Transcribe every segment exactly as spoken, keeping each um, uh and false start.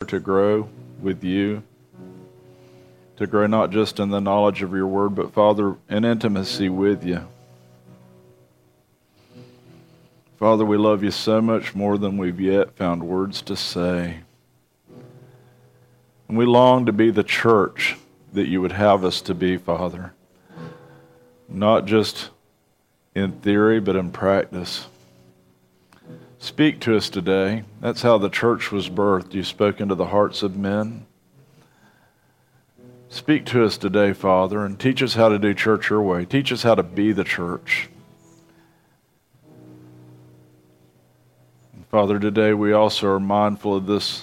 to grow with you, to grow not just in the knowledge of your word, but Father, in intimacy with you. Father, we love you so much more than we've yet found words to say. And we long to be the church that you would have us to be, Father. Not just in theory, but in practice. Speak to us today. That's how the church was birthed. You spoke into the hearts of men. Speak to us today, Father, and teach us how to do church your way. Teach us how to be the church. Father, today we also are mindful of this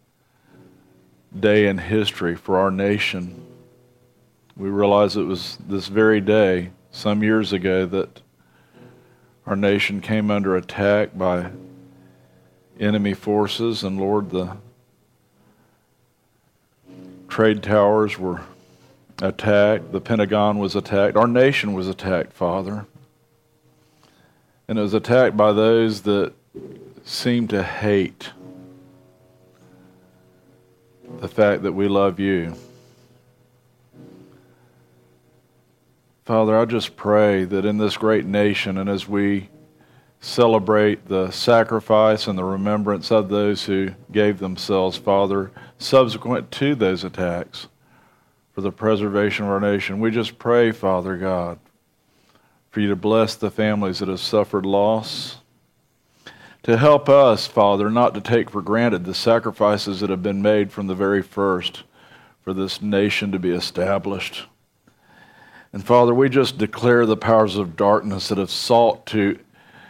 day in history for our nation. We realize it was this very day, some years ago, that our nation came under attack by enemy forces, and Lord, the trade towers were attacked, the Pentagon was attacked, our nation was attacked, Father. And it was attacked by those that seem to hate the fact that we love you. Father, I just pray that in this great nation, and as we celebrate the sacrifice and the remembrance of those who gave themselves, Father, subsequent to those attacks, for the preservation of our nation, we just pray, Father God, for you to bless the families that have suffered loss, to help us, Father, not to take for granted the sacrifices that have been made from the very first for this nation to be established. And Father, we just declare the powers of darkness that have sought to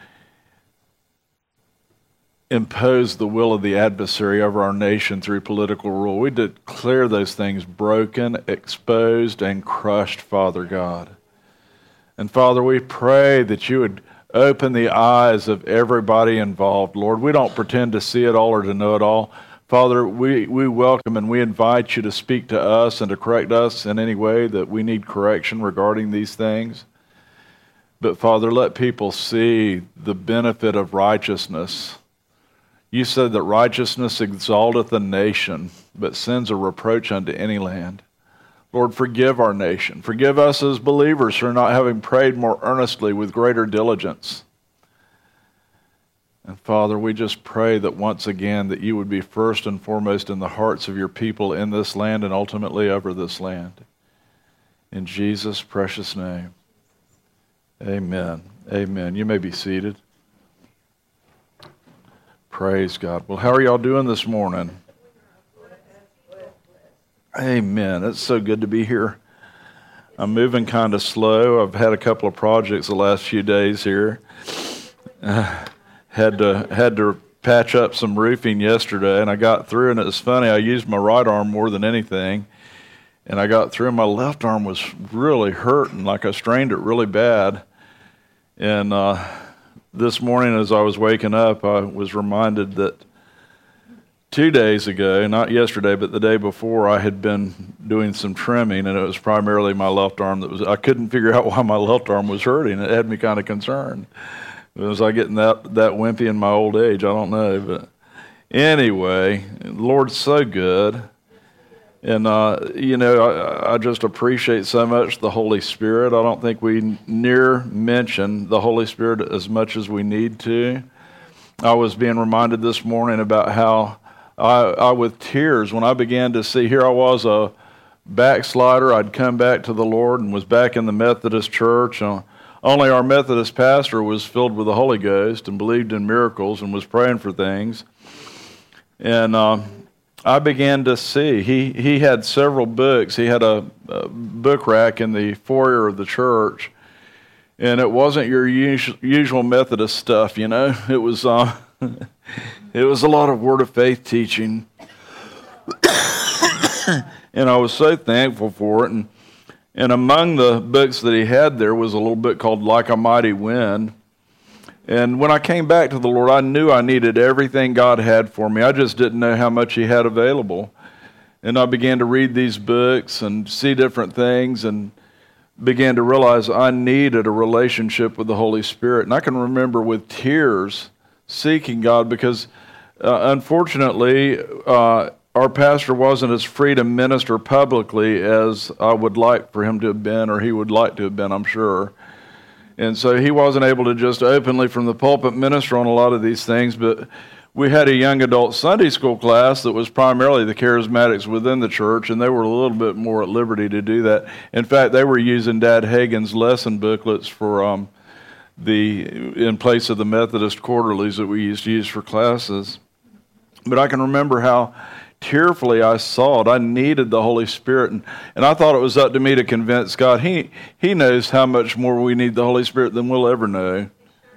impose the will of the adversary over our nation through political rule. We declare those things broken, exposed, and crushed, Father God. And Father, we pray that you would open the eyes of everybody involved, Lord. We don't pretend to see it all or to know it all. Father, we, we welcome and we invite you to speak to us and to correct us in any way that we need correction regarding these things. But Father, let people see the benefit of righteousness. You said that righteousness exalteth a nation, but sin's a reproach unto any land. Lord, forgive our nation. Forgive us as believers for not having prayed more earnestly with greater diligence. And Father, we just pray that once again that you would be first and foremost in the hearts of your people in this land and ultimately over this land. In Jesus' precious name, amen. Amen. You may be seated. Praise God. Well, how are y'all doing this morning? Amen. It's so good to be here. I'm moving kind of slow. I've had a couple of projects the last few days here. Uh, had to had to patch up some roofing yesterday, and I got through, and it was funny. I used my right arm more than anything, and I got through, and my left arm was really hurting, like I strained it really bad. And uh, this morning as I was waking up, I was reminded that two days ago, not yesterday, but the day before, I had been doing some trimming, and it was primarily my left arm that was, I couldn't figure out why my left arm was hurting. It had me kind of concerned. Was I getting that, that wimpy in my old age? I don't know. But anyway, the Lord's so good. And, uh, you know, I, I just appreciate so much the Holy Spirit. I don't think we near mention the Holy Spirit as much as we need to. I was being reminded this morning about how I, I, with tears, when I began to see, here I was a backslider. I'd come back to the Lord and was back in the Methodist church. Uh, only our Methodist pastor was filled with the Holy Ghost and believed in miracles and was praying for things. And uh, I began to see, he, he had several books. He had a, a book rack in the foyer of the church. And it wasn't your usual, usual Methodist stuff, you know. It was... Uh, It was a lot of Word of Faith teaching, and I was so thankful for it. And, and among the books that he had there was a little book called Like a Mighty Wind. And when I came back to the Lord, I knew I needed everything God had for me. I just didn't know how much he had available. And I began to read these books and see different things and began to realize I needed a relationship with the Holy Spirit. And I can remember with tears seeking God because uh, unfortunately uh, our pastor wasn't as free to minister publicly as I would like for him to have been, or he would like to have been, I'm sure. And so he wasn't able to just openly from the pulpit minister on a lot of these things, but we had a young adult Sunday school class that was primarily the charismatics within the church, and they were a little bit more at liberty to do that. In fact, they were using Dad Hagin's lesson booklets for um, the in place of the Methodist quarterlies that we used to use for classes. But I can remember how tearfully I saw it. I needed the Holy Spirit, and, and I thought it was up to me to convince God. He He knows how much more we need the Holy Spirit than we'll ever know.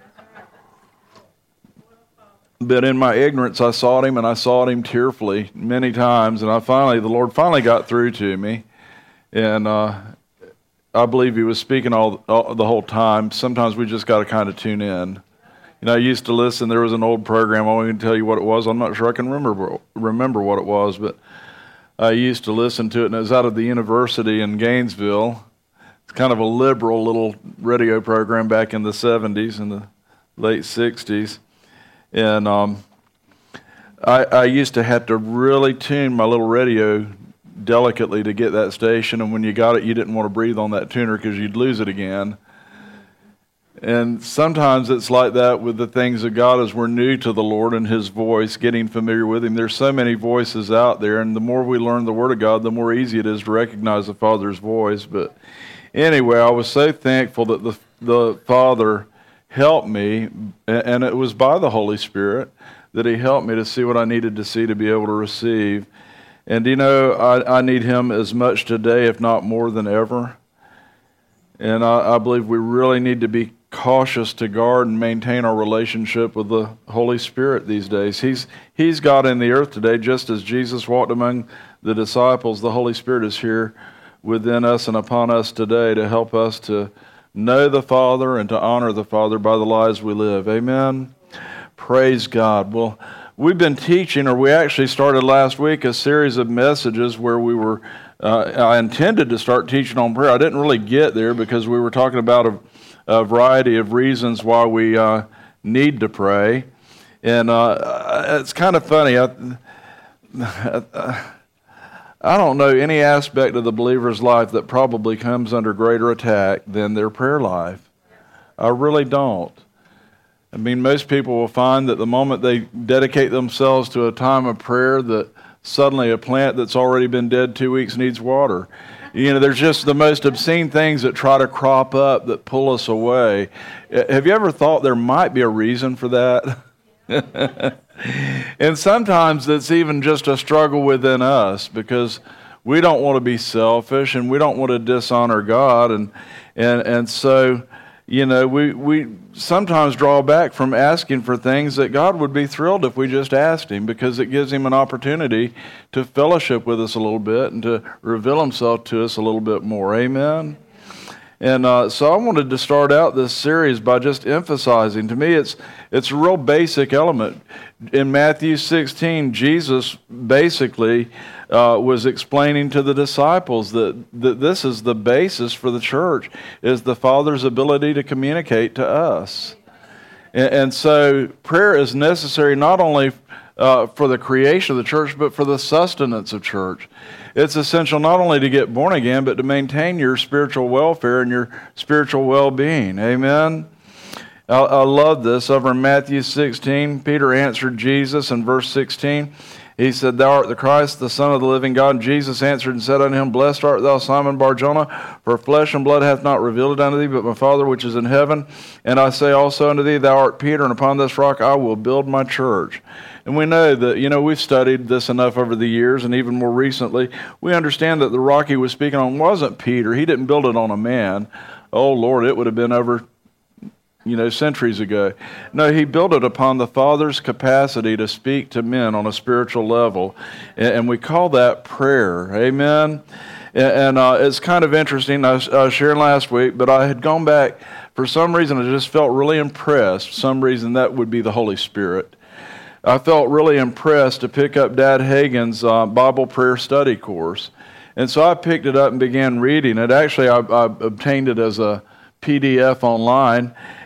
But in my ignorance, I sought Him, and I sought Him tearfully many times, and I finally, the Lord finally got through to me, and uh, I believe He was speaking all, all the whole time. Sometimes we just got to kind of tune in. You know, I used to listen. There was an old program. I won't even tell you what it was. I'm not sure I can remember remember what it was, but I used to listen to it, and it was out of the university in Gainesville. It's kind of a liberal little radio program back in the seventies and the late sixties. And um, I, I used to have to really tune my little radio delicately to get that station, and when you got it, you didn't want to breathe on that tuner because you'd lose it again. And sometimes it's like that with the things of God as we're new to the Lord and His voice, getting familiar with Him. There's so many voices out there, and the more we learn the Word of God, the more easy it is to recognize the Father's voice. But anyway, I was so thankful that the the Father helped me, and it was by the Holy Spirit that He helped me to see what I needed to see to be able to receive. And you know, I, I need Him as much today, if not more than ever. And I, I believe we really need to be cautious to guard and maintain our relationship with the Holy Spirit these days. He's He's God in the earth today, just as Jesus walked among the disciples. The Holy Spirit is here within us and upon us today to help us to know the Father and to honor the Father by the lives we live. Amen? Praise God. Well, we've been teaching, or we actually started last week, a series of messages where we were, uh, I intended to start teaching on prayer. I didn't really get there because we were talking about a, a variety of reasons why we uh, need to pray. And uh, it's kind of funny. I, I don't know any aspect of the believer's life that probably comes under greater attack than their prayer life. I really don't. I mean, most people will find that the moment they dedicate themselves to a time of prayer, that suddenly a plant that's already been dead two weeks needs water. You know, there's just the most obscene things that try to crop up that pull us away. Have you ever thought there might be a reason for that? And sometimes it's even just a struggle within us because we don't want to be selfish and we don't want to dishonor God. And and and so, you know, we, we sometimes draw back from asking for things that God would be thrilled if we just asked Him, because it gives Him an opportunity to fellowship with us a little bit and to reveal Himself to us a little bit more. Amen? And uh, so I wanted to start out this series by just emphasizing, to me it's it's a real basic element. In Matthew sixteen, Jesus basically uh, was explaining to the disciples that, that this is the basis for the church, is the Father's ability to communicate to us. And, and so prayer is necessary not only uh, for the creation of the church, but for the sustenance of church. It's essential not only to get born again, but to maintain your spiritual welfare and your spiritual well-being. Amen? I, I love this. Over in Matthew sixteen, Peter answered Jesus in verse sixteen. He said, "Thou art the Christ, the Son of the living God." And Jesus answered and said unto him, "Blessed art thou, Simon Bar-Jonah, for flesh and blood hath not revealed it unto thee, but my Father which is in heaven. And I say also unto thee, Thou art Peter, and upon this rock I will build my church." And we know that, you know, we've studied this enough over the years, and even more recently, we understand that the rock he was speaking on wasn't Peter. He didn't build it on a man. Oh, Lord, it would have been over, you know, centuries ago. No, he built it upon the Father's capacity to speak to men on a spiritual level, and we call that prayer. Amen? And uh, it's kind of interesting. I was, I was sharing last week, but I had gone back. For some reason, I just felt really impressed. For some reason, that would be the Holy Spirit. I felt really impressed to pick up Dad Hagin's uh, Bible Prayer Study course. And so I picked it up and began reading it. Actually, I, I obtained it as a P D F online.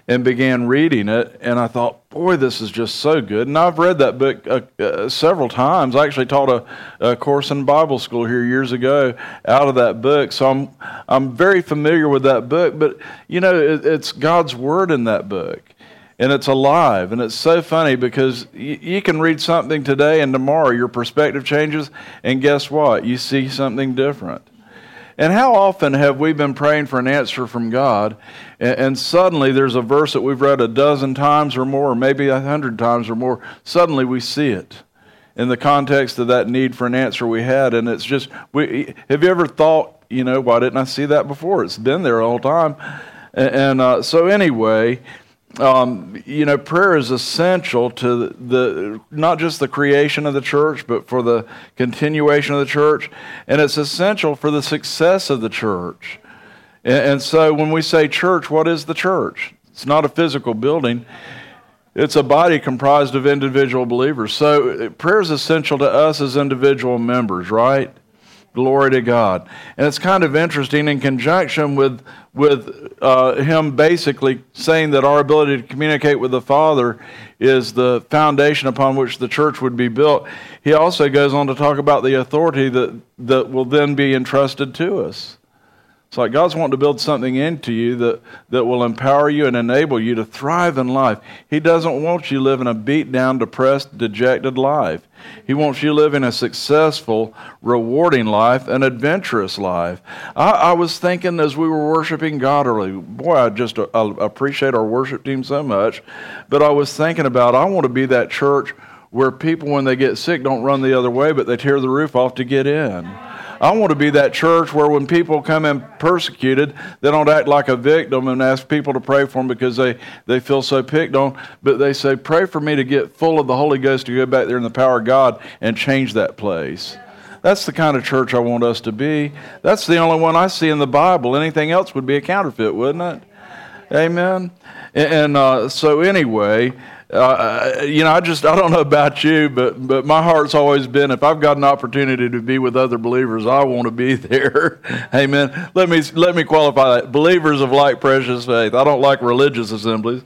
and began reading it, and I thought, boy, this is just so good. And I've read that book uh, uh, several times. I actually taught a, a course in Bible school here years ago out of that book, so I'm I'm very familiar with that book. But, you know, it, it's God's Word in that book, and it's alive, and it's so funny because y- you can read something today, and tomorrow your perspective changes, and guess what? You see something different. And how often have we been praying for an answer from God, and, and suddenly there's a verse that we've read a dozen times or more, or maybe a hundred times or more, suddenly we see it in the context of that need for an answer we had, and it's just, we, have you ever thought, you know, why didn't I see that before? It's been there all the time. And, and uh, so anyway, Um, you know, prayer is essential to the, the not just the creation of the church, but for the continuation of the church, and it's essential for the success of the church. And, and so when we say church, what is the church? It's not a physical building. It's a body comprised of individual believers. So prayer is essential to us as individual members, right? Glory to God. And it's kind of interesting in conjunction with with uh, him basically saying that our ability to communicate with the Father is the foundation upon which the church would be built. He also goes on to talk about the authority that, that will then be entrusted to us. It's like God's wanting to build something into you that, that will empower you and enable you to thrive in life. He doesn't want you living a beat-down, depressed, dejected life. He wants you living a successful, rewarding life, an adventurous life. I, I was thinking as we were worshiping God earlier, boy, I just uh, I appreciate our worship team so much, but I was thinking about, I want to be that church where people, when they get sick, don't run the other way, but they tear the roof off to get in. I want to be that church where when people come in persecuted, they don't act like a victim and ask people to pray for them because they, they feel so picked on, but they say, pray for me to get full of the Holy Ghost to go back there in the power of God and change that place. That's the kind of church I want us to be. That's the only one I see in the Bible. Anything else would be a counterfeit, wouldn't it? Amen? And, and uh, so anyway... Uh, you know, I just, I don't know about you, but but my heart's always been, if I've got an opportunity to be with other believers, I want to be there. Amen. Let me let me qualify that. Believers of like precious faith. I don't like religious assemblies.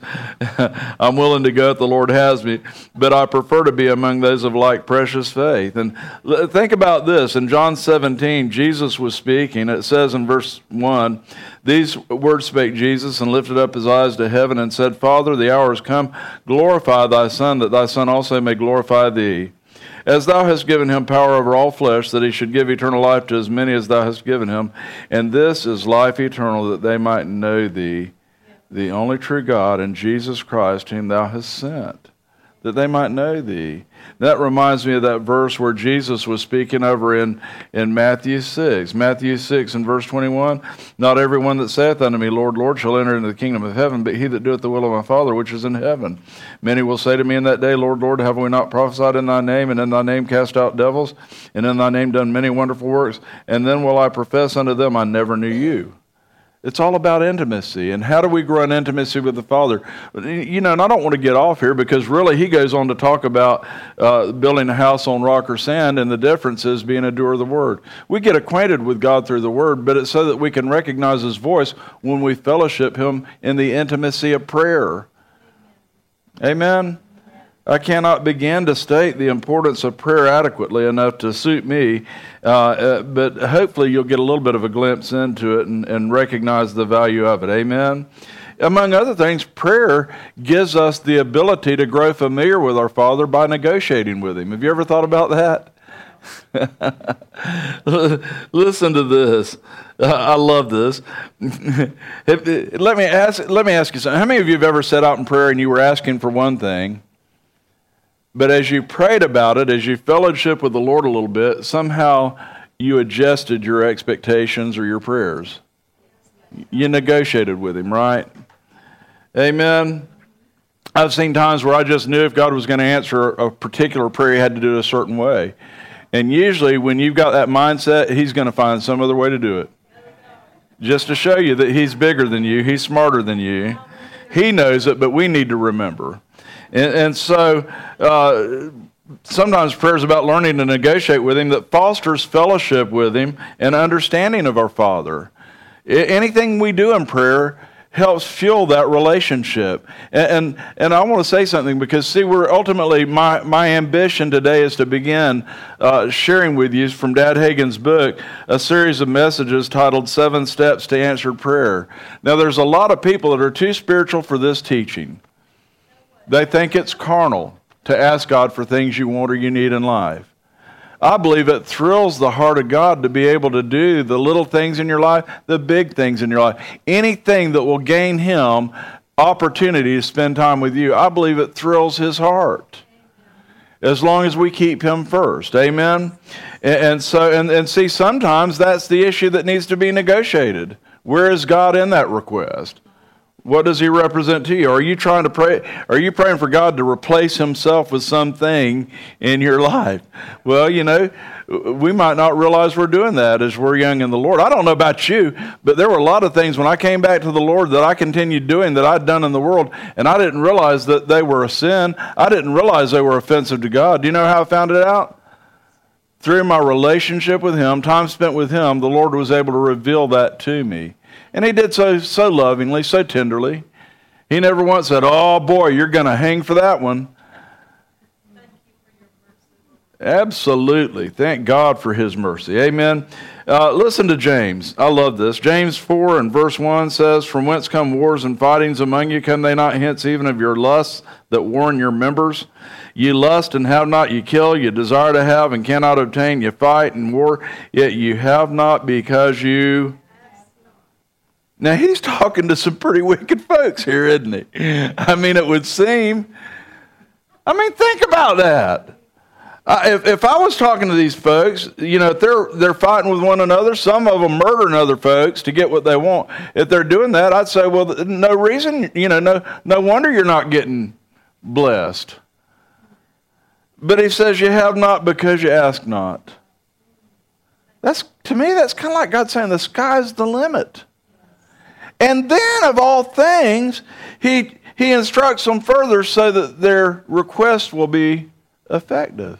I'm willing to go if the Lord has me, but I prefer to be among those of like precious faith. And think about this. In John seventeen, Jesus was speaking. It says in verse one, these words spake Jesus, and lifted up his eyes to heaven, and said, Father, the hour is come. Glorify thy Son, that thy Son also may glorify thee. As thou hast given him power over all flesh, that he should give eternal life to as many as thou hast given him. And this is life eternal, that they might know thee, the only true God, and Jesus Christ, whom thou hast sent, that they might know thee. That reminds me of that verse where Jesus was speaking over in, in Matthew six. Matthew six and verse twenty-one, not everyone that saith unto me, Lord, Lord, shall enter into the kingdom of heaven, but he that doeth the will of my Father which is in heaven. Many will say to me in that day, Lord, Lord, have we not prophesied in thy name, and in thy name cast out devils, and in thy name done many wonderful works? And then will I profess unto them, I never knew you. It's all about intimacy. And how do we grow in intimacy with the Father? You know, and I don't want to get off here because really he goes on to talk about uh, building a house on rock or sand, and the difference is being a doer of the Word. We get acquainted with God through the Word, but it's so that we can recognize His voice when we fellowship Him in the intimacy of prayer. Amen? I cannot begin to state the importance of prayer adequately enough to suit me, uh, uh, but hopefully you'll get a little bit of a glimpse into it and, and recognize the value of it. Amen? Among other things, prayer gives us the ability to grow familiar with our Father by negotiating with Him. Have you ever thought about that? Listen to this. Uh, I love this. if, let me ask. Let me ask you something. How many of you have ever sat out in prayer and you were asking for one thing, but as you prayed about it, as you fellowship with the Lord a little bit, somehow you adjusted your expectations or your prayers? You negotiated with Him, right? Amen. I've seen times where I just knew if God was going to answer a particular prayer, He had to do it a certain way. And usually when you've got that mindset, He's going to find some other way to do it. Just to show you that He's bigger than you, He's smarter than you. He knows it, but we need to remember. And, and so uh, sometimes prayer is about learning to negotiate with Him that fosters fellowship with Him and understanding of our Father. I, anything we do in prayer helps fuel that relationship. And, and and I want to say something, because see, we're ultimately, my, my ambition today is to begin uh, sharing with you from Dad Hagin's book a series of messages titled Seven Steps to Answered Prayer. Now, there's a lot of people that are too spiritual for this teaching. They think it's carnal to ask God for things you want or you need in life. I believe it thrills the heart of God to be able to do the little things in your life, the big things in your life. Anything that will gain him opportunity to spend time with you, I believe it thrills his heart. As long as we keep him first. Amen? And, and so, and, and see, sometimes that's the issue that needs to be negotiated. Where is God in that request? What does he represent to you? Are you trying to pray? Are you praying for God to replace himself with something in your life? Well, you know, we might not realize we're doing that as we're young in the Lord. I don't know about you, but there were a lot of things when I came back to the Lord that I continued doing that I'd done in the world, and I didn't realize that they were a sin. I didn't realize they were offensive to God. Do you know how I found it out? Through my relationship with him, time spent with him, the Lord was able to reveal that to me. And he did so so lovingly, so tenderly. He never once said, oh boy, you're going to hang for that one. Thank you for your mercy. Absolutely. Thank God for his mercy. Amen. Uh, listen to James. I love this. James four and verse one says, from whence come wars and fightings among you? Come they not hence even of your lusts that war in your members? You lust and have not, you kill, you desire to have and cannot obtain, you fight and war, yet you have not because you... Now, he's talking to some pretty wicked folks here, isn't he? I mean, it would seem. I mean, think about that. Uh, if, if I was talking to these folks, you know, if they're, they're fighting with one another, some of them murdering other folks to get what they want. If they're doing that, I'd say, well, no reason, you know, no, no wonder you're not getting blessed. But he says you have not because you ask not. That's, to me, that's kind of like God saying the sky's the limit. And then, of all things, he, he instructs them further so that their request will be effective.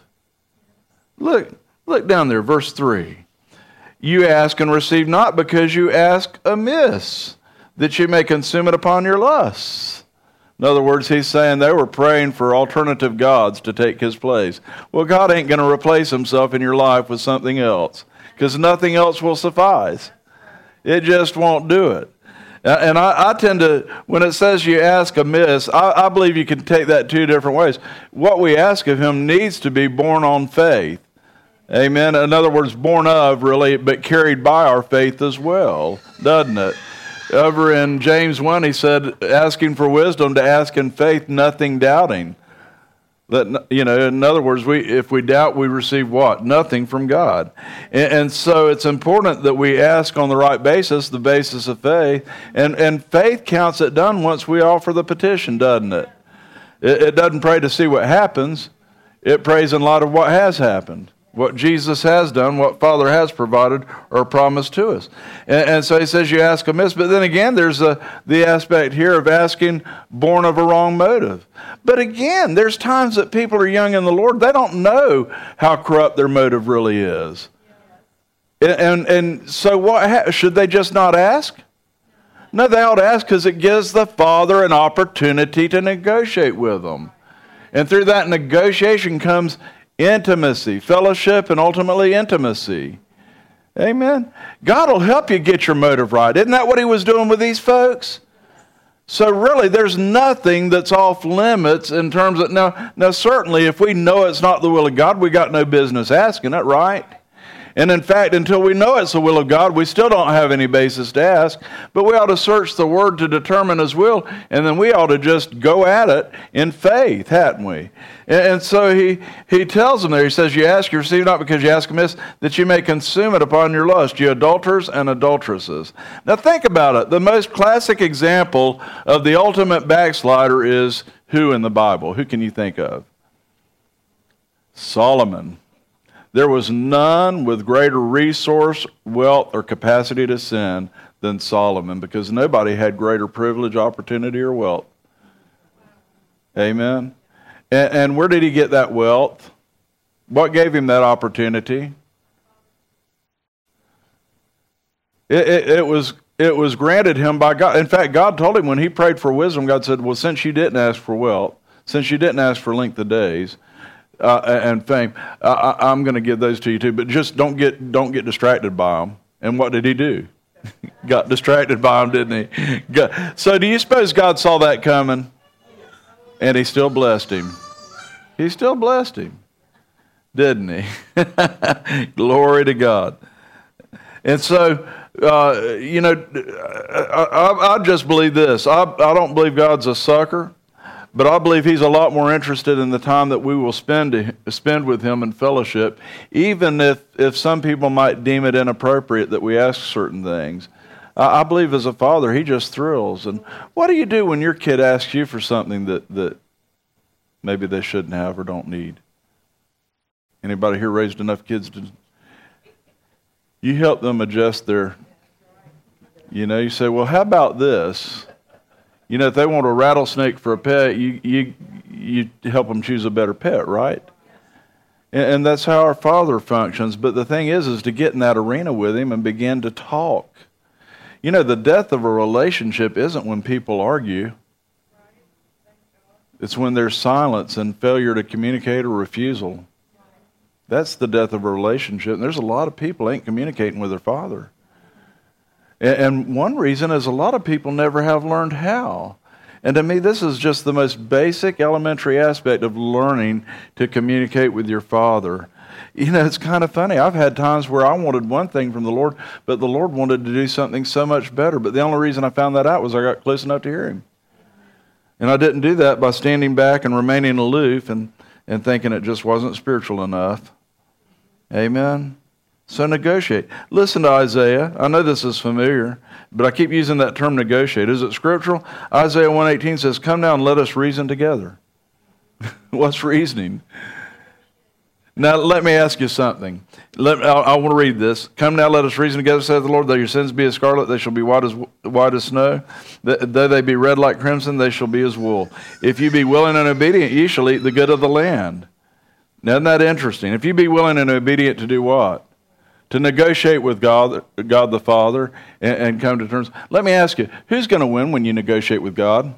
Look, look down there, verse three. You ask and receive not because you ask amiss, that you may consume it upon your lusts. In other words, he's saying they were praying for alternative gods to take his place. Well, God ain't going to replace himself in your life with something else, because nothing else will suffice. It just won't do it. And I, I tend to, when it says you ask amiss, I, I believe you can take that two different ways. What we ask of him needs to be born on faith. Amen. In other words, born of, really, but carried by our faith as well, doesn't it? Over in James one, he said, asking for wisdom to ask in faith, nothing doubting. That, you know, in other words, we if we doubt, we receive what? Nothing from God. And, and so it's important that we ask on the right basis, the basis of faith. And, and faith counts it done once we offer the petition, doesn't it? it? It doesn't pray to see what happens. It prays in light of what has happened, what Jesus has done, what Father has provided or promised to us. And, and so he says you ask amiss. But then again, there's a, the aspect here of asking born of a wrong motive. But again, there's times that people are young in the Lord. They don't know how corrupt their motive really is. And, and, and so what should they just not ask? No, they ought to ask because it gives the Father an opportunity to negotiate with them. And through that negotiation comes intimacy, fellowship, and ultimately intimacy. Amen. God will help you get your motive right. Isn't that what he was doing with these folks? So really, there's nothing that's off limits in terms of, now, now certainly if we know it's not the will of God, we got no business asking it, right? And in fact, until we know it's the will of God, we still don't have any basis to ask. But we ought to search the Word to determine His will, and then we ought to just go at it in faith, hadn't we? And, and so he, he tells them there, he says, you ask, you receive not because you ask amiss, that you may consume it upon your lust, you adulterers and adulteresses. Now think about it. The most classic example of the ultimate backslider is who in the Bible? Who can you think of? Solomon. There was none with greater resource, wealth, or capacity to sin than Solomon, because nobody had greater privilege, opportunity, or wealth. Amen. And, and where did he get that wealth? What gave him that opportunity? It, it, it was it was granted him by God. In fact, God told him when he prayed for wisdom, God said, well, since you didn't ask for wealth, since you didn't ask for length of days uh, and fame, uh, I, I'm going to give those to you too. But just don't get don't get distracted by them. And what did he do? Got distracted by them, didn't he? Got, so do you suppose God saw that coming? And he still blessed him. He still blessed him, didn't he? Glory to God. And so, uh, you know, I, I, I just believe this. I, I don't believe God's a sucker, but I believe he's a lot more interested in the time that we will spend to, spend with him in fellowship, even if, if some people might deem it inappropriate that we ask certain things. I, I believe as a father, he just thrills. And what do you do when your kid asks you for something that, that maybe they shouldn't have or don't need? Anybody here raised enough kids to... You help them adjust their... You know, you say, well, how about this? You know, if they want a rattlesnake for a pet, you you you help them choose a better pet, right? And, and that's how our Father functions. But the thing is, is to get in that arena with him and begin to talk. You know, the death of a relationship isn't when people argue. It's when there's silence and failure to communicate or refusal. That's the death of a relationship. And there's a lot of people ain't communicating with their Father. And one reason is a lot of people never have learned how. And to me, this is just the most basic, elementary aspect of learning to communicate with your Father. You know, it's kind of funny. I've had times where I wanted one thing from the Lord, but the Lord wanted to do something so much better. But the only reason I found that out was I got close enough to hear him. And I didn't do that by standing back and remaining aloof and, and thinking it just wasn't spiritual enough. Amen. So negotiate. Listen to Isaiah. I know this is familiar, but I keep using that term negotiate. Is it scriptural? Isaiah one eighteen says, come now and let us reason together. What's reasoning? Now, let me ask you something. Let, I, I want to read this. Come now, let us reason together, saith the Lord. Though your sins be as scarlet, they shall be white as white as snow. Though they be red like crimson, they shall be as wool. If you be willing and obedient, ye shall eat the good of the land. Now, isn't that interesting? If you be willing and obedient to do what? To negotiate with God, God the Father, and, and come to terms. Let me ask you, who's going to win when you negotiate with God?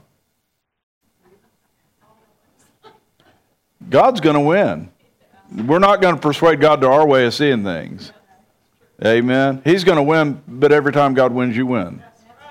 God's going to win. We're not going to persuade God to our way of seeing things. Amen. He's going to win, but every time God wins, you win.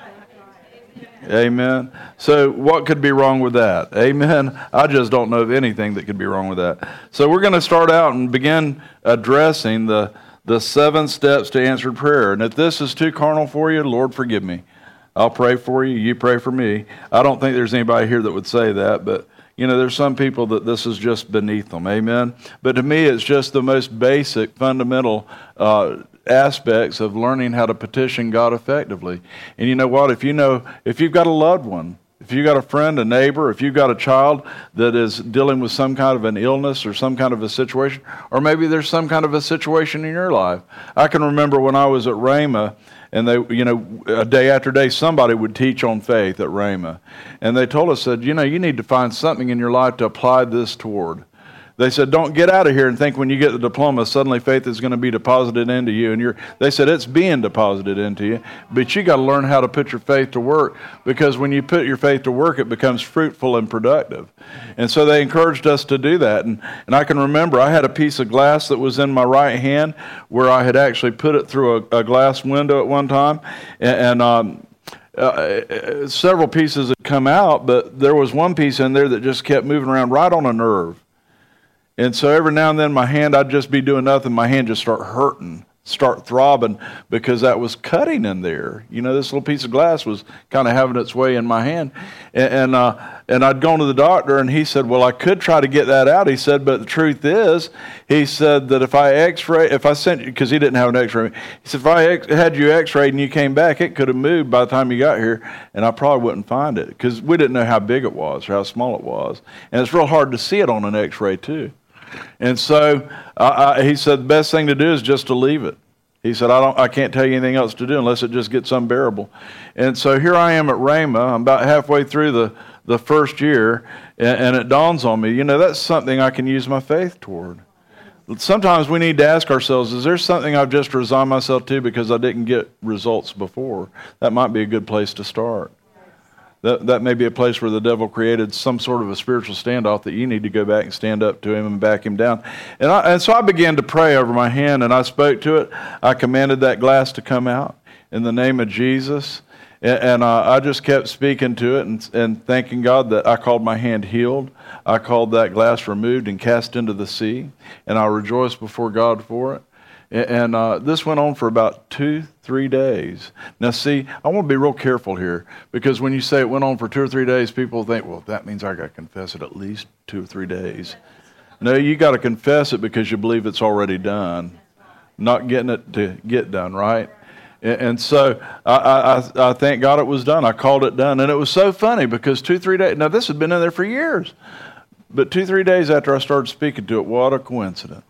Amen. So what could be wrong with that? Amen. I just don't know of anything that could be wrong with that. So we're going to start out and begin addressing the The seven steps to answered prayer. And if this is too carnal for you, Lord, forgive me. I'll pray for you. You pray for me. I don't think there's anybody here that would say that, but, you know, there's some people that this is just beneath them. Amen? But to me, it's just the most basic, fundamental uh, aspects of learning how to petition God effectively. And you know what? If you know, if you've got a loved one, if you've got a friend, a neighbor, if you've got a child that is dealing with some kind of an illness or some kind of a situation, or maybe there's some kind of a situation in your life. I can remember when I was at Rhema, and they, you know, a day after day, somebody would teach on faith at Rhema. And they told us, said, you know, you need to find something in your life to apply this toward. They said, don't get out of here and think when you get the diploma, suddenly faith is going to be deposited into you. And you're, they said, it's being deposited into you, but you got to learn how to put your faith to work, because when you put your faith to work, it becomes fruitful and productive. And so they encouraged us to do that. And, and I can remember I had a piece of glass that was in my right hand where I had actually put it through a, a glass window at one time. And, and um, uh, several pieces had come out, but there was one piece in there that just kept moving around right on a nerve. And so every now and then my hand, I'd just be doing nothing. My hand just start hurting, start throbbing, because that was cutting in there. You know, this little piece of glass was kind of having its way in my hand. And and, uh, and I'd gone to the doctor, and he said, well, I could try to get that out. He said, but the truth is, he said that if I x-ray, if I sent you, because he didn't have an x-ray, he said, if I ex- had you x-rayed and you came back, it could have moved by the time you got here, and I probably wouldn't find it, because we didn't know how big it was or how small it was. And it's real hard to see it on an x-ray, too. And so uh, I, he said the best thing to do is just to leave it. He said, I don't, I can't tell you anything else to do unless it just gets unbearable. And so here I am at Rhema. I'm about halfway through the, the first year, and, and it dawns on me, you know, that's something I can use my faith toward. Sometimes we need to ask ourselves, is there something I've just resigned myself to because I didn't get results before? That might be a good place to start. That that may be a place where the devil created some sort of a spiritual standoff that you need to go back and stand up to him and back him down. And, I, and so I began to pray over my hand, and I spoke to it. I commanded that glass to come out in the name of Jesus. And, and uh, I just kept speaking to it and, and thanking God that I called my hand healed. I called that glass removed and cast into the sea. And I rejoiced before God for it. And uh, this went on for about two, three days. Now, see, I want to be real careful here, because when you say it went on for two or three days, people think, well, that means I got to confess it at least two or three days. No, you got to confess it because you believe it's already done, not getting it to get done, right? And, and so I, I, I thank God it was done. I called it done. And it was so funny because two, three days, now this had been in there for years, but two, three days after I started speaking to it, what a coincidence.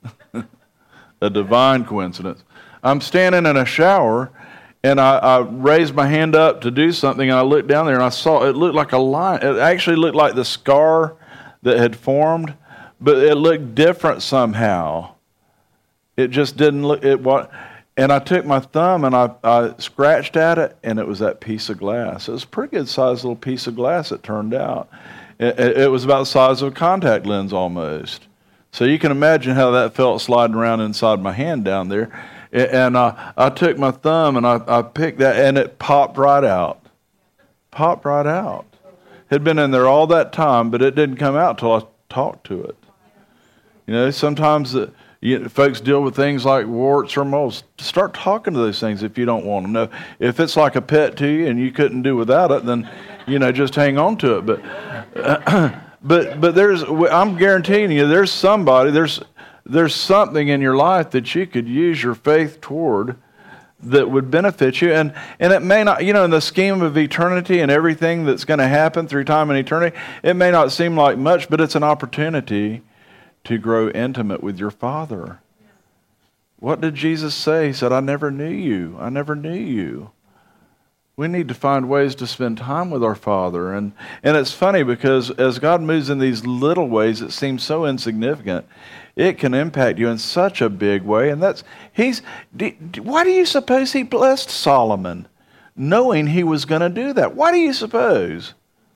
A divine coincidence. I'm standing in a shower, and I, I raised my hand up to do something, and I looked down there, and I saw it looked like a line. It actually looked like the scar that had formed, but it looked different somehow. It just didn't look, it what, and I took my thumb, and I, I scratched at it, and it was that piece of glass. It was a pretty good sized little piece of glass, it turned out. It, it, it was about the size of a contact lens almost. So you can imagine how that felt sliding around inside my hand down there. And uh, I took my thumb and I, I picked that, and it popped right out. Popped right out. It had been in there all that time, but it didn't come out till I talked to it. You know, sometimes the, you, folks deal with things like warts or moles. Start talking to those things if you don't want them. No, if it's like a pet to you and you couldn't do without it, then, you know, just hang on to it. But... Uh, But but there's I'm guaranteeing you there's somebody there's there's something in your life that you could use your faith toward that would benefit you, and and it may not, you know, in the scheme of eternity and everything that's going to happen through time and eternity, it may not seem like much, but it's an opportunity to grow intimate with your Father. What did Jesus say? He said, I never knew you. I never knew you. We need to find ways to spend time with our Father. And, and it's funny because as God moves in these little ways that seem so insignificant, it can impact you in such a big way. And that's, he's, why do you suppose he blessed Solomon, knowing he was going to do that? Why do you suppose?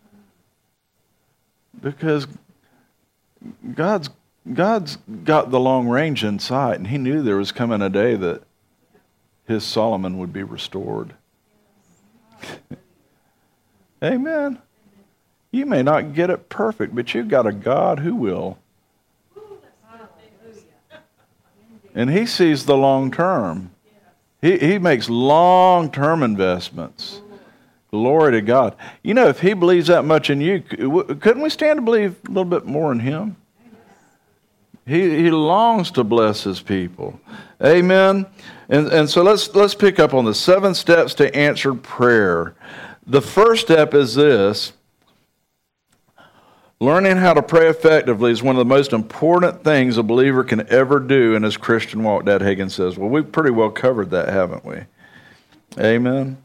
Because God's, God's got the long range in sight, and he knew there was coming a day that his Solomon would be restored. Amen. You may not get it perfect, but you've got a God who will. And he sees the long term. He, he makes long-term investments. Glory to God. You know, if he believes that much in you, couldn't we stand to believe a little bit more in him? He, he longs to bless his people. Amen. And, and so let's let's pick up on the seven steps to answered prayer. The first step is this. Learning how to pray effectively is one of the most important things a believer can ever do in his Christian walk, Dad Hagin says. Well, we've pretty well covered that, haven't we? Amen.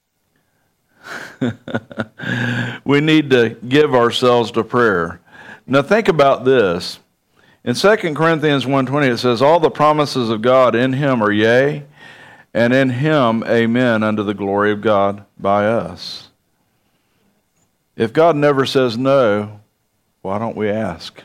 We need to give ourselves to prayer. Now think about this. In Second Corinthians one twenty, it says, all the promises of God in him are yea, and in him amen, unto the glory of God by us. If God never says no, why don't we ask?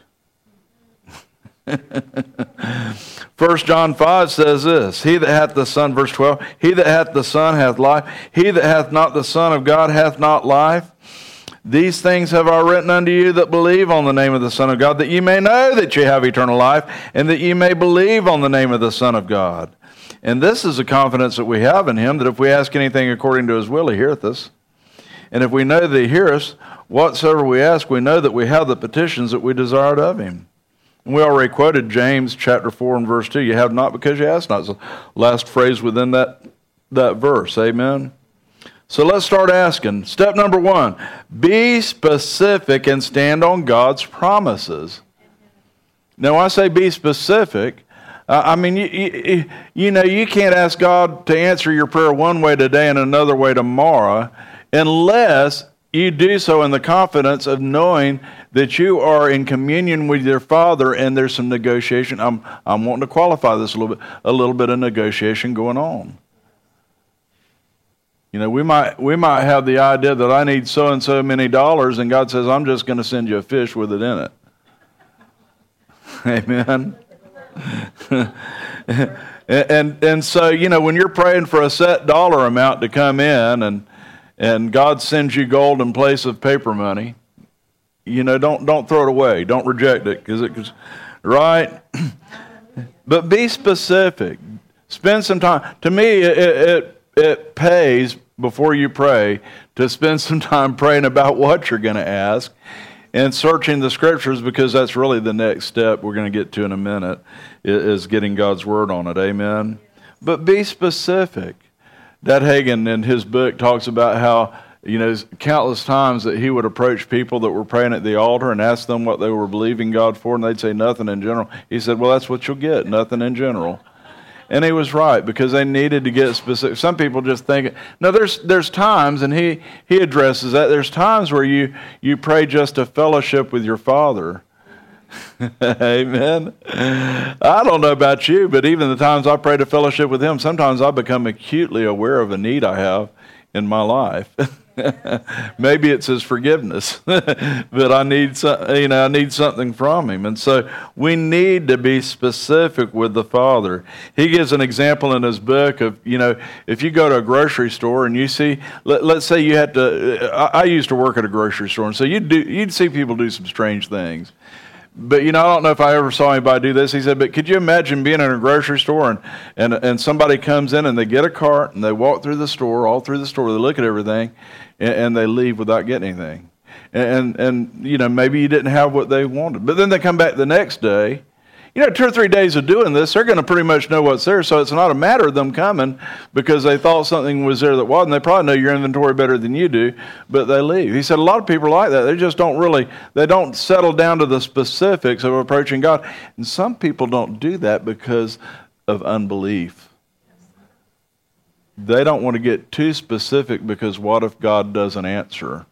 First John five says this, he that hath the Son, verse twelve, he that hath the Son hath life, he that hath not the Son of God hath not life. These things have I written unto you that believe on the name of the Son of God, that ye may know that ye have eternal life, and that ye may believe on the name of the Son of God. And this is the confidence that we have in him, that if we ask anything according to his will, he heareth us. And if we know that he heareth us, whatsoever we ask, we know that we have the petitions that we desired of him. And we already quoted James chapter four and verse two. You have not because you ask not. It's the last phrase within that, that verse. Amen. So let's start asking. Step number one, be specific and stand on God's promises. Now, when I say be specific, uh, I mean, you, you, you know, you can't ask God to answer your prayer one way today and another way tomorrow unless you do so in the confidence of knowing that you are in communion with your Father, and there's some negotiation. I'm I'm wanting to qualify this a little bit, a little bit of negotiation going on. You know, we might we might have the idea that I need so and so many dollars, and God says, I'm just going to send you a fish with it in it. Amen. and and so, you know, when you're praying for a set dollar amount to come in, and and God sends you gold in place of paper money, you know, don't don't throw it away. Don't reject it, because it cause, right. But be specific. Spend some time. To me, it, it it pays before you pray to spend some time praying about what you're going to ask and searching the scriptures, because that's really the next step we're going to get to in a minute, is getting God's word on it. Amen. But be specific. Dad Hagin in his book talks about how, you know, countless times that he would approach people that were praying at the altar and ask them what they were believing God for, and they'd say nothing in general. He said, well, that's what you'll get, nothing in general. And he was right, because they needed to get specific. Some people just think, no, there's there's times, and he, he addresses that, there's times where you, you pray just to fellowship with your Father. Amen. I don't know about you, but even the times I pray to fellowship with Him, sometimes I become acutely aware of a need I have in my life. Maybe it's His forgiveness, but I need some, you know, I need something from Him, and so we need to be specific with the Father. He gives an example in his book of, you know, if you go to a grocery store and you see, let, let's say you had to. I, I used to work at a grocery store, and so you'd do, you'd see people do some strange things. But, you know, I don't know if I ever saw anybody do this. He said, but could you imagine being in a grocery store and, and, and somebody comes in and they get a cart and they walk through the store, all through the store, they look at everything, and, and they leave without getting anything. And, and, and, you know, maybe you didn't have what they wanted. But then they come back the next day. You know, two or three days of doing this, they're going to pretty much know what's there. So it's not a matter of them coming because they thought something was there that wasn't. They probably know your inventory better than you do, but they leave. He said a lot of people are like that. They just don't really, they don't settle down to the specifics of approaching God. And some people don't do that because of unbelief. They don't want to get too specific because what if God doesn't answer?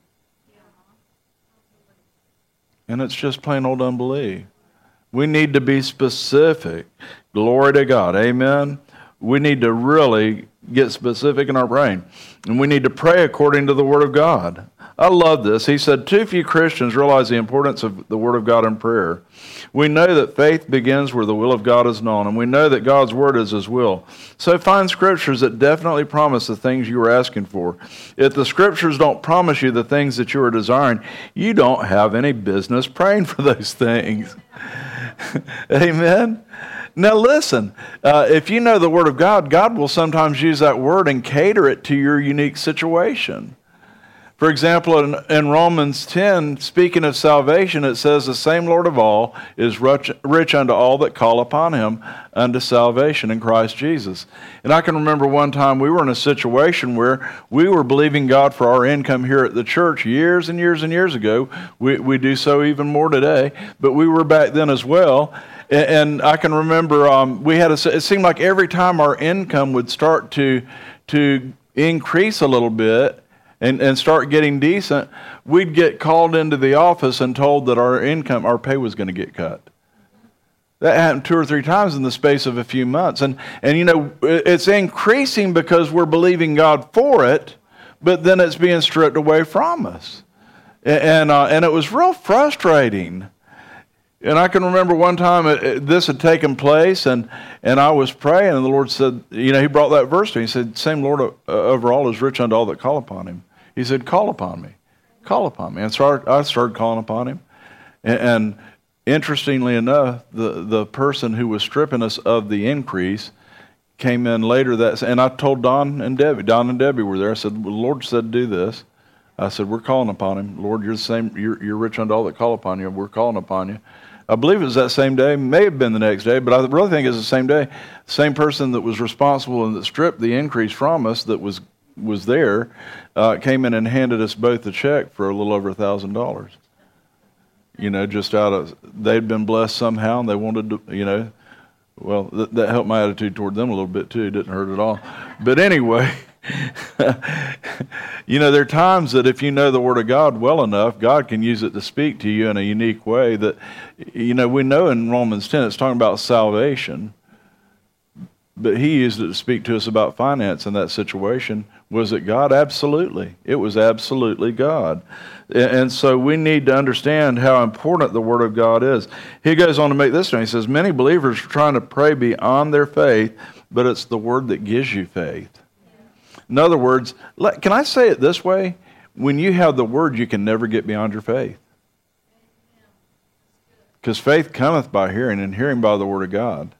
And it's just plain old unbelief. We need to be specific. Glory to God. Amen. We need to really get specific in our praying. And we need to pray according to the Word of God. I love this. He said, too few Christians realize the importance of the Word of God in prayer. We know that faith begins where the will of God is known, and we know that God's Word is His will. So find scriptures that definitely promise the things you are asking for. If the scriptures don't promise you the things that you are desiring, you don't have any business praying for those things. Amen. Now listen, uh, if you know the Word of God, God will sometimes use that Word and cater it to your unique situation. For example, in, in Romans ten, speaking of salvation, it says, the same Lord of all is rich, rich unto all that call upon Him unto salvation in Christ Jesus. And I can remember one time we were in a situation where we were believing God for our income here at the church years and years and years ago. We, we do so even more today, but we were back then as well. And, and I can remember um, we had a, it seemed like every time our income would start to, to increase a little bit, And, and start getting decent, we'd get called into the office and told that our income, our pay was going to get cut. That happened two or three times in the space of a few months. And, and you know, it's increasing because we're believing God for it, but then it's being stripped away from us. And, uh, and it was real frustrating. And I can remember one time it, it, this had taken place, and, and I was praying, and the Lord said, you know, He brought that verse to me. He said, same Lord uh, over all is rich unto all that call upon Him. He said, call upon me. Call upon me. And so I started calling upon Him. And, and interestingly enough, the, the person who was stripping us of the increase came in later. That, and I told Don and Debbie, Don and Debbie were there. I said, well, the Lord said do this. I said, we're calling upon Him. Lord, you're the same. You're, you're rich unto all that call upon you. We're calling upon you. I believe it was that same day, may have been the next day, but I really think it's the same day. Same person that was responsible and that stripped the increase from us that was was there, uh, came in and handed us both a check for a little over a thousand dollars. You know, just out of, they'd been blessed somehow and they wanted to, you know, well, th- that helped my attitude toward them a little bit too. It didn't hurt at all. But anyway, You know, there are times that if you know the Word of God well enough, God can use it to speak to you in a unique way that, you know, we know in Romans ten it's talking about salvation, but he used it to speak to us about finance in that situation. Was it God? Absolutely. It was absolutely God. And so we need to understand how important the Word of God is. He goes on to make this statement. He says, many believers are trying to pray beyond their faith, but it's the Word that gives you faith. In other words, can I say it this way? When you have the Word, you can never get beyond your faith. Because faith cometh by hearing, and hearing by the Word of God.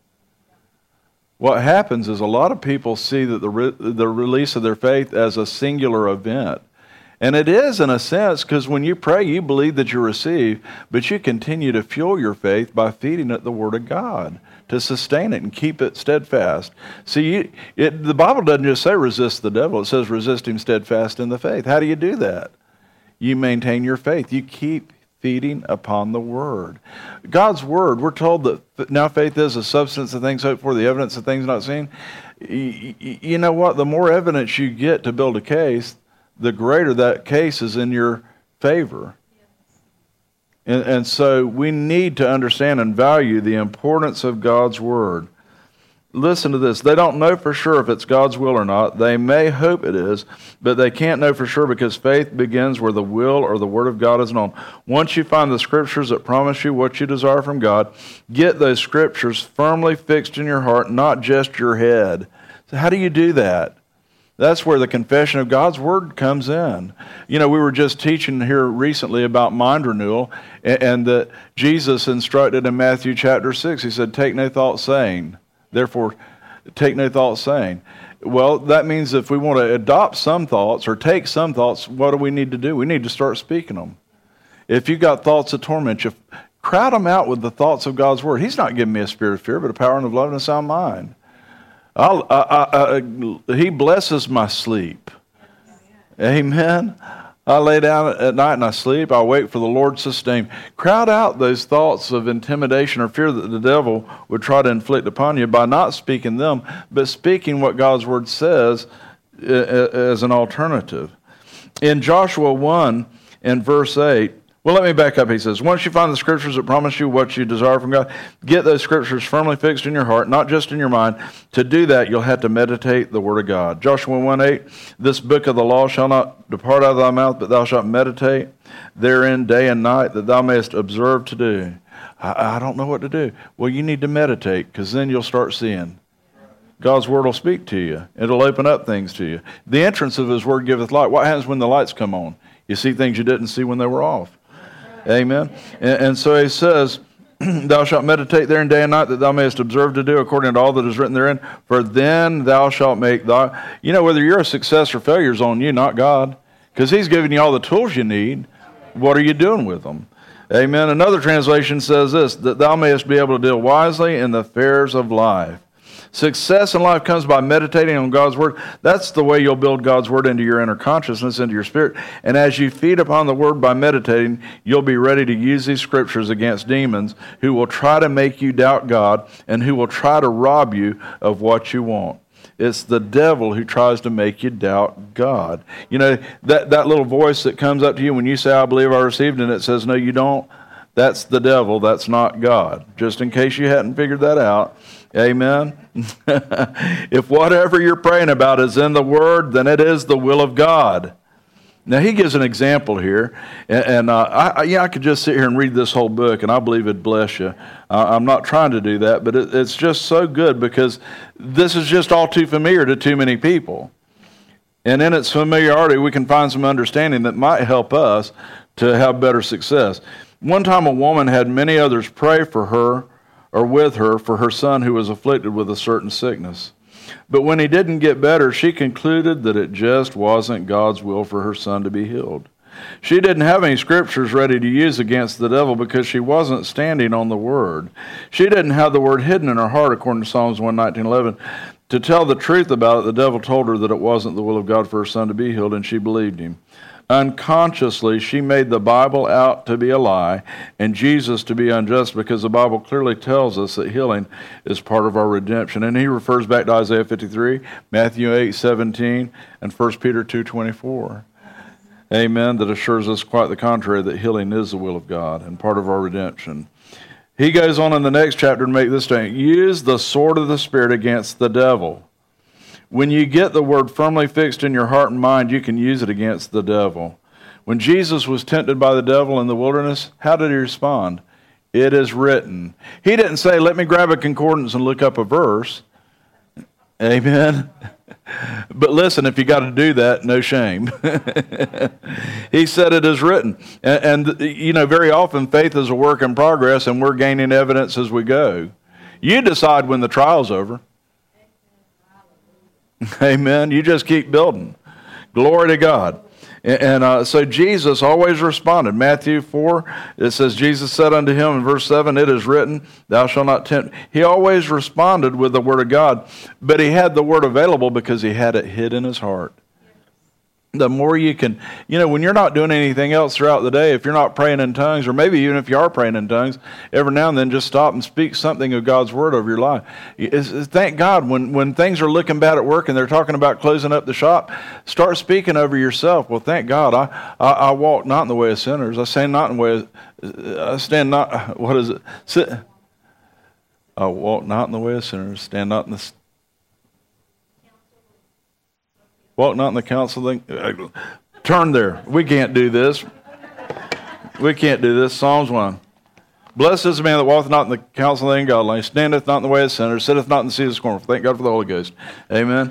What happens is a lot of people see that the re- the release of their faith as a singular event. And it is in a sense, because when you pray, you believe that you receive, but you continue to fuel your faith by feeding it the Word of God to sustain it and keep it steadfast. See, you, it, the Bible doesn't just say resist the devil. It says resist him steadfast in the faith. How do you do that? You maintain your faith. You keep feeding upon the Word. God's Word, we're told that now faith is the substance of things hoped for, the evidence of things not seen. You know what? The more evidence you get to build a case, the greater that case is in your favor. And, and so we need to understand and value the importance of God's Word. Listen to this. They don't know for sure if it's God's will or not. They may hope it is, but they can't know for sure because faith begins where the will or the Word of God is known. Once you find the Scriptures that promise you what you desire from God, get those Scriptures firmly fixed in your heart, not just your head. So how do you do that? That's where the confession of God's Word comes in. You know, we were just teaching here recently about mind renewal, and, and that Jesus instructed in Matthew chapter six. He said, take no thought saying. Therefore, take no thought saying. Well, that means if we want to adopt some thoughts or take some thoughts, what do we need to do? We need to start speaking them. If you've got thoughts that torment you, crowd them out with the thoughts of God's Word. He's not giving me a spirit of fear, but a power and of love and a sound mind. I'll, I, I, I, he blesses my sleep. Amen. I lay down at night and I sleep. I wait for the Lord to sustain me. Crowd out those thoughts of intimidation or fear that the devil would try to inflict upon you by not speaking them, but speaking what God's Word says as an alternative. In Joshua one and verse eight, well, let me back up. He says, once you find the Scriptures that promise you what you desire from God, get those Scriptures firmly fixed in your heart, not just in your mind. To do that, you'll have to meditate the Word of God. Joshua one eight, this book of the law shall not depart out of thy mouth, but thou shalt meditate therein day and night, that thou mayest observe to do. I, I don't know what to do. Well, you need to meditate, because then you'll start seeing. God's Word will speak to you. It'll open up things to you. The entrance of His Word giveth light. What happens when the lights come on? You see things you didn't see when they were off. Amen. And, and so he says, thou shalt meditate therein day and night, that thou mayest observe to do according to all that is written therein. For then thou shalt make thy... You know, whether you're a success or failure is on you, not God. Because He's giving you all the tools you need. What are you doing with them? Amen. Another translation says this, that thou mayest be able to deal wisely in the affairs of life. Success in life comes by meditating on God's Word. That's the way you'll build God's Word into your inner consciousness, into your spirit. And as you feed upon the Word by meditating, you'll be ready to use these Scriptures against demons who will try to make you doubt God and who will try to rob you of what you want. It's the devil who tries to make you doubt God. You know, that, that little voice that comes up to you when you say, I believe I received, and it says, no, you don't. That's the devil. That's not God. Just in case you hadn't figured that out. Amen. If whatever you're praying about is in the Word, then it is the will of God. Now, he gives an example here, and, and uh, I, yeah, I could just sit here and read this whole book, and I believe it'd bless you. Uh, I'm not trying to do that, but it, it's just so good because this is just all too familiar to too many people. And in its familiarity, we can find some understanding that might help us to have better success. One time a woman had many others pray for her or with her for her son who was afflicted with a certain sickness. But when he didn't get better, she concluded that it just wasn't God's will for her son to be healed. She didn't have any scriptures ready to use against the devil because she wasn't standing on the Word. She didn't have the Word hidden in her heart, according to Psalms one nineteen eleven. To tell the truth about it, the devil told her that it wasn't the will of God for her son to be healed, and she believed him. Unconsciously, she made the Bible out to be a lie and Jesus to be unjust, because the Bible clearly tells us that healing is part of our redemption. And he refers back to Isaiah fifty-three, Matthew eight seventeen, and First Peter two twenty-four. Amen. That assures us quite the contrary, that healing is the will of God and part of our redemption. He goes on in the next chapter to make this statement: use the sword of the Spirit against the devil. When you get the word firmly fixed in your heart and mind, you can use it against the devil. When Jesus was tempted by the devil in the wilderness, how did he respond? It is written. He didn't say, let me grab a concordance and look up a verse. Amen. But listen, if you got to do that, no shame. He said it is written. And, and, you know, very often faith is a work in progress, and we're gaining evidence as we go. You decide when the trial's over. Amen. You just keep building. Glory to God. And uh, so Jesus always responded. Matthew four, it says, Jesus said unto him in verse seven, it is written, thou shalt not tempt. He always responded with the word of God, but he had the word available because he had it hid in his heart. The more you can, you know, when you're not doing anything else throughout the day, if you're not praying in tongues, or maybe even if you are praying in tongues, every now and then just stop and speak something of God's word over your life. It's, it's, thank God, when, when things are looking bad at work and they're talking about closing up the shop, start speaking over yourself. Well, thank God, I, I, I walk not in the way of sinners. I stand not in the way of, I stand not, what is it? Sit, I walk not in the way of sinners, stand not in the Walk not in the counsel. Thing. Turn there. We can't do this. We can't do this. Psalms one. Blessed is the man that walketh not in the counsel of the ungodly, standeth not in the way of sinners, sitteth not in the seat of the scornful. Thank God for the Holy Ghost. Amen.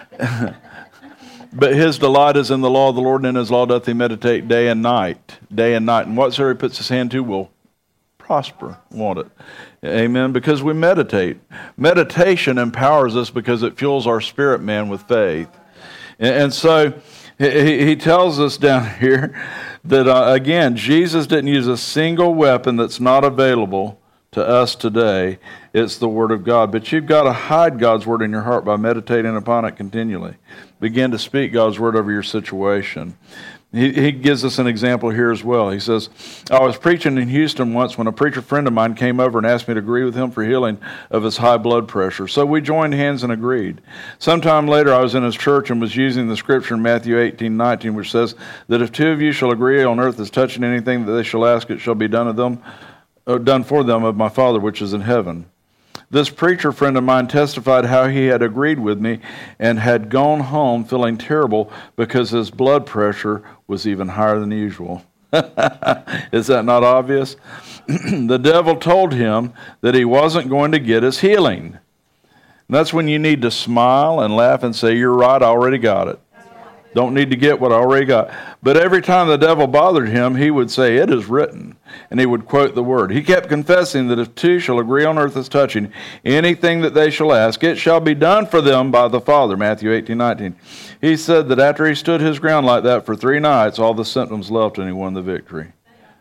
But his delight is in the law of the Lord, and in his law doth he meditate day and night. Day and night. And whatsoever he puts his hand to will prosper, won't it? Amen. Because we meditate. Meditation empowers us because it fuels our spirit man with faith. And so he tells us down here that, uh, again, Jesus didn't use a single weapon that's not available to us today. It's the Word of God. But you've got to hide God's Word in your heart by meditating upon it continually. Begin to speak God's Word over your situation. He, he gives us an example here as well. He says, I was preaching in Houston once when a preacher friend of mine came over and asked me to agree with him for healing of his high blood pressure. So we joined hands and agreed. Sometime later, I was in his church and was using the scripture in Matthew eighteen nineteen, which says that if two of you shall agree on earth as touching anything that they shall ask, it shall be done of them, uh, done for them of my Father which is in heaven. This preacher friend of mine testified how he had agreed with me and had gone home feeling terrible because his blood pressure was even higher than usual. Is that not obvious? The devil told him that he wasn't going to get his healing. And that's when you need to smile and laugh and say, you're right, I already got it. Don't need to get what I already got. But every time the devil bothered him, he would say, it is written. And he would quote the word. He kept confessing that if two shall agree on earth as touching anything that they shall ask, it shall be done for them by the Father. Matthew eighteen nineteen. He said that after he stood his ground like that for three nights, all the symptoms left and he won the victory.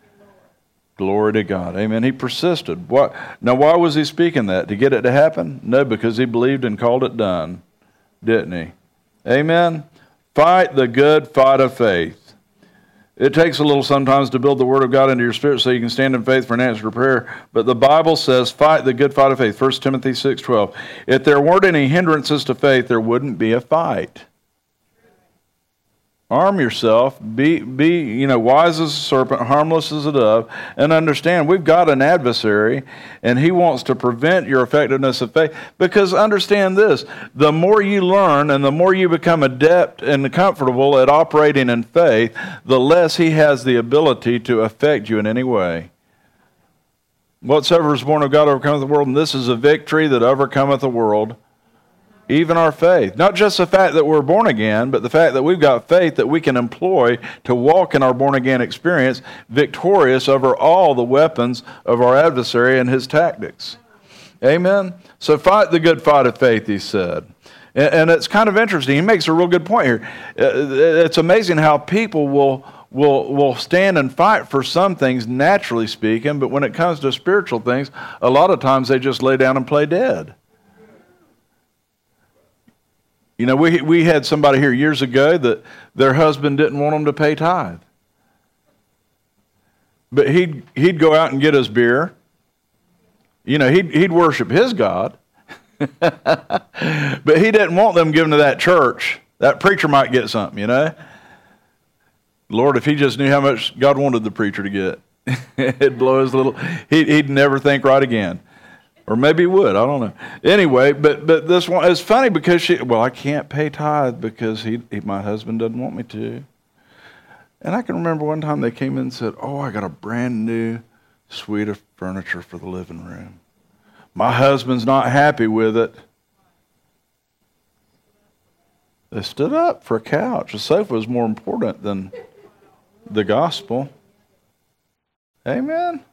Glory to God. Amen. He persisted. What? Now, why was he speaking that? To get it to happen? No, because he believed and called it done. Didn't he? Amen. Fight the good fight of faith. It takes a little sometimes to build the Word of God into your spirit so you can stand in faith for an answer to prayer. But the Bible says, fight the good fight of faith. First Timothy six twelve. If there weren't any hindrances to faith, there wouldn't be a fight. Arm yourself. Be, be, you know, wise as a serpent, harmless as a dove, and understand we've got an adversary, and he wants to prevent your effectiveness of faith. Because understand this, the more you learn and the more you become adept and comfortable at operating in faith, the less he has the ability to affect you in any way. Whatsoever is born of God overcometh the world, and this is a victory that overcometh the world. Even our faith. Not just the fact that we're born again, but the fact that we've got faith that we can employ to walk in our born-again experience victorious over all the weapons of our adversary and his tactics. Amen? So fight the good fight of faith, he said. And it's kind of interesting. He makes a real good point here. It's amazing how people will, will, will stand and fight for some things, naturally speaking, but when it comes to spiritual things, a lot of times they just lay down and play dead. You know, we we had somebody here years ago that their husband didn't want them to pay tithe. But he'd he'd go out and get his beer. You know, he'd he'd worship his God. But he didn't want them giving to that church. That preacher might get something, you know. Lord, if he just knew how much God wanted the preacher to get, it'd blow his little, he'd, he'd never think right again. Or maybe he would, I don't know. Anyway, but but this one, it's funny because she, well, I can't pay tithe because he, he my husband doesn't want me to. And I can remember one time they came in and said, oh, I got a brand new suite of furniture for the living room. My husband's not happy with it. They stood up for a couch. The sofa was more important than the gospel. Amen.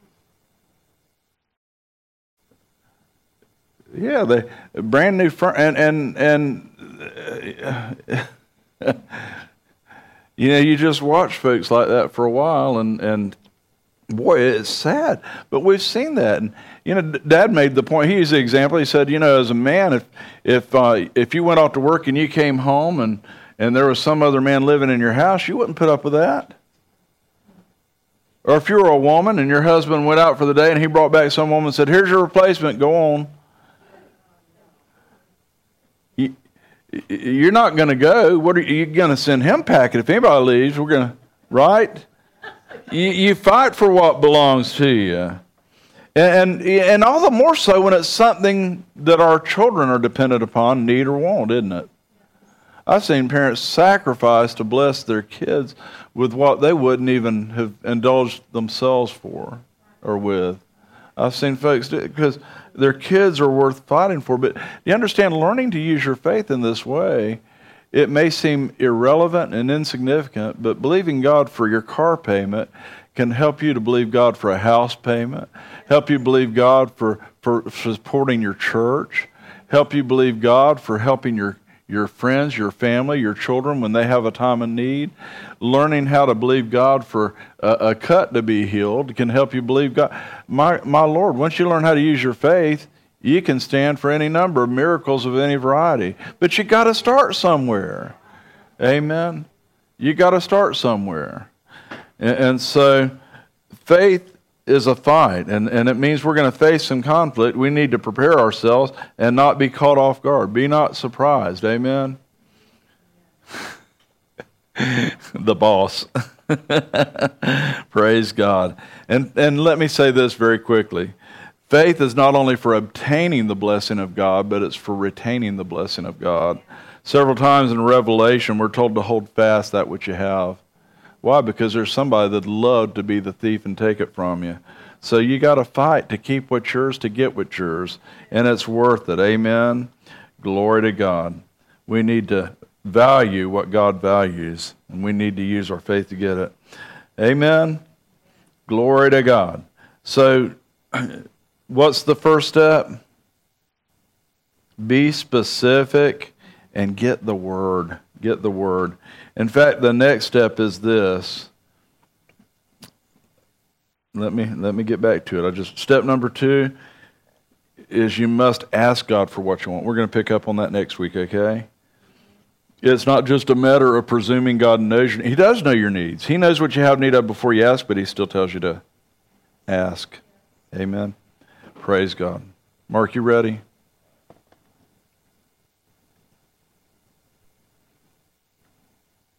Yeah, they brand new fur and and and uh, you know, you just watch folks like that for a while, and and boy, it's sad. But we've seen that, and you know, Dad made the point. He used the example. He said, you know, as a man, if if uh, if you went off to work and you came home and and there was some other man living in your house, you wouldn't put up with that. Or if you were a woman and your husband went out for the day and he brought back some woman and said, here's your replacement, go on. You, you're not going to go. What are you, you're going to send him packing? If anybody leaves, we're going to, right? You, you fight for what belongs to you. And, and and all the more so when it's something that our children are dependent upon, need or want, isn't it? I've seen parents sacrifice to bless their kids with what they wouldn't even have indulged themselves for or with. I've seen folks do it because their kids are worth fighting for. But you understand, learning to use your faith in this way, it may seem irrelevant and insignificant, but believing God for your car payment can help you to believe God for a house payment, help you believe God for, for supporting your church, help you believe God for helping your your friends, your family, your children when they have a time of need. Learning how to believe God for a, a cut to be healed can help you believe God. My, my Lord, once you learn how to use your faith, you can stand for any number of miracles of any variety. But you got to start somewhere. Amen? You got to start somewhere. And, and so faith is a fight, and, and it means we're going to face some conflict. We need to prepare ourselves and not be caught off guard. Be not surprised. Amen? The boss. Praise God. And, and let me say this very quickly. Faith is not only for obtaining the blessing of God, but it's for retaining the blessing of God. Several times in Revelation, we're told to hold fast that which you have. Why? Because there's somebody that'd love to be the thief and take it from you. So you got to fight to keep what's yours, to get what's yours. And it's worth it. Amen? Glory to God. We need to value what God values, and we need to use our faith to get it. Amen? Glory to God. So what's the first step? Be specific and get the word. Get the word. In fact, the next step is this. Let me let me get back to it. I just step number two is you must ask God for what you want. We're going to pick up on that next week, okay? It's not just a matter of presuming God knows your, He does know your needs. He knows what you have need of before you ask, but He still tells you to ask. Amen. Praise God. Mark, you ready?